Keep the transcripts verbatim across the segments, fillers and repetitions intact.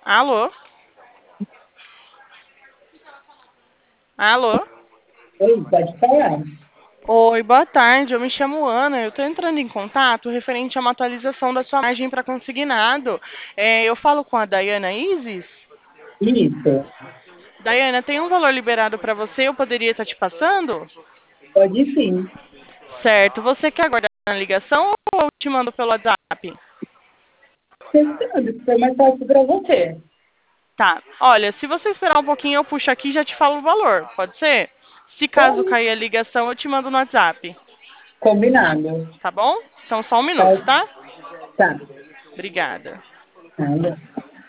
Alô? Alô? Oi, pode falar. Oi, boa tarde. Eu me chamo Ana. Eu estou entrando em contato referente a uma atualização da sua margem para consignado. É, eu falo com a Dayana Isis. Isso, Dayana, tem um valor liberado para você? Eu poderia estar te passando? pode sim. Certo. Você quer aguardar na ligação ou eu te mando pelo WhatsApp? Testando, se for mais fácil para você. Tá. Olha, se você esperar um pouquinho, eu puxo aqui e já te falo o valor. Pode ser? Se caso Então, cair a ligação, eu te mando no WhatsApp. combinado. Tá bom? Então só um Tá, minuto, tá? tá. Obrigada. Nada.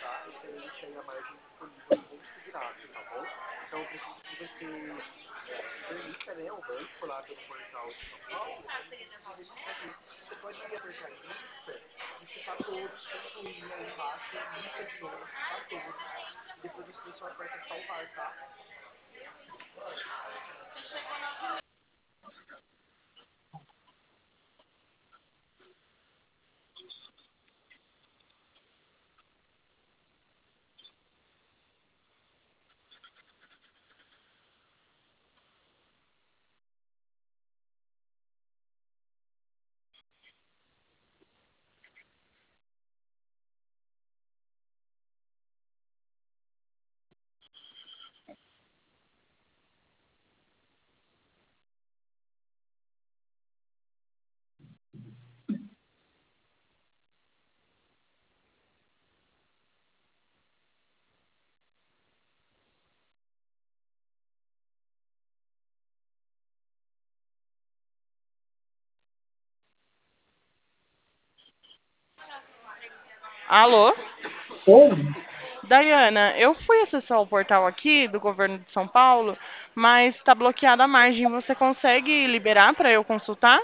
Alô? Oi? Dayana, eu fui acessar o portal aqui do governo de São Paulo, mas está bloqueada a margem. Você consegue liberar para eu consultar?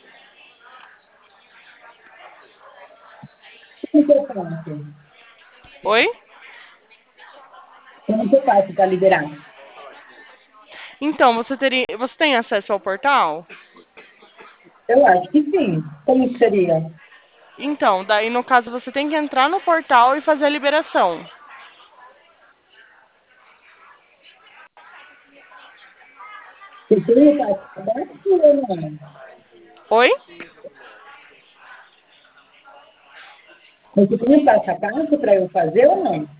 Como que eu faço? Oi? Como que eu faço para liberar? Então, você teria, você tem acesso ao portal? Eu acho que sim. Como que seria? Então, daí no caso você tem que entrar no portal e fazer a liberação. Você tem o passo abaixo ou não? Oi? Você tem o passo a passo para eu fazer ou não?